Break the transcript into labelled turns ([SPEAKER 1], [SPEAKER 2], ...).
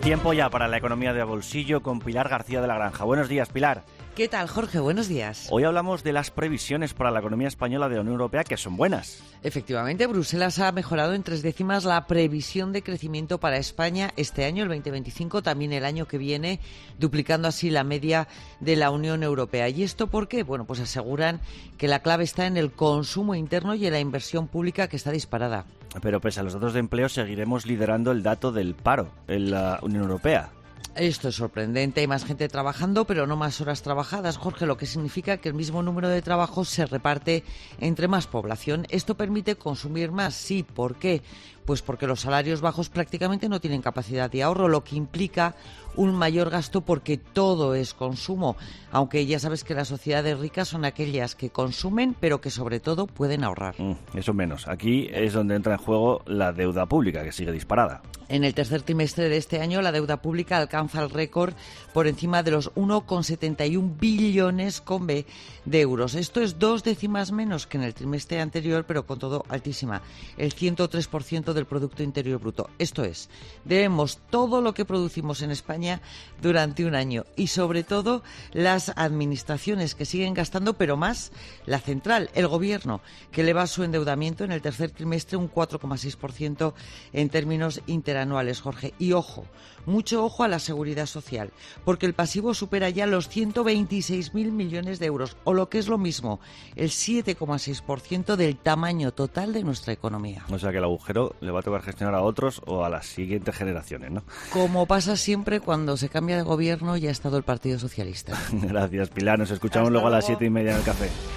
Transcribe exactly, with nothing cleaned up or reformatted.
[SPEAKER 1] Tiempo ya para la economía de bolsillo con Pilar García de la Granja. Buenos días, Pilar.
[SPEAKER 2] ¿Qué tal, Jorge? Buenos días.
[SPEAKER 1] Hoy hablamos de las previsiones para la economía española de la Unión Europea, que son buenas.
[SPEAKER 2] Efectivamente, Bruselas ha mejorado en tres décimas la previsión de crecimiento para España este año, el veinte veinticinco, también el año que viene, duplicando así la media de la Unión Europea. ¿Y esto por qué? Bueno, pues aseguran que la clave está en el consumo interno y en la inversión pública, que está disparada.
[SPEAKER 1] Pero pese a los datos de empleo, seguiremos liderando el dato del paro en la Unión Europea.
[SPEAKER 2] Esto es sorprendente. Hay más gente trabajando, pero no más horas trabajadas, Jorge, lo que significa que el mismo número de trabajos se reparte entre más población. Esto permite consumir más. Sí, ¿por qué? Pues porque los salarios bajos prácticamente no tienen capacidad de ahorro, lo que implica un mayor gasto porque todo es consumo. Aunque ya sabes que las sociedades ricas son aquellas que consumen, pero que sobre todo pueden ahorrar.
[SPEAKER 1] Mm, eso menos. Aquí es donde entra en juego la deuda pública, que sigue disparada.
[SPEAKER 2] En el tercer trimestre de este año, la deuda pública alcanza el récord por encima de los uno coma setenta y uno billones con B de euros. Esto es dos décimas menos que en el trimestre anterior, pero con todo altísima, el ciento tres por ciento del Producto Interior Bruto. Esto es, debemos todo lo que producimos en España durante un año y sobre todo las administraciones que siguen gastando, pero más la central, el gobierno, que eleva su endeudamiento en el tercer trimestre un cuatro coma seis por ciento en términos interanuales, Jorge. Y ojo, mucho ojo a la seguridad social, porque el pasivo supera ya los ciento veintiséis mil millones de euros, o lo que es lo mismo, el siete coma seis por ciento del tamaño total de nuestra economía.
[SPEAKER 1] O sea que el agujero le va a tocar gestionar a otros o a las siguientes generaciones, ¿no?
[SPEAKER 2] Como pasa siempre cuando se cambia de gobierno y ha estado el Partido Socialista.
[SPEAKER 1] Gracias, Pilar. Nos escuchamos
[SPEAKER 2] Hasta
[SPEAKER 1] luego a las
[SPEAKER 2] luego.
[SPEAKER 1] siete y media en el café.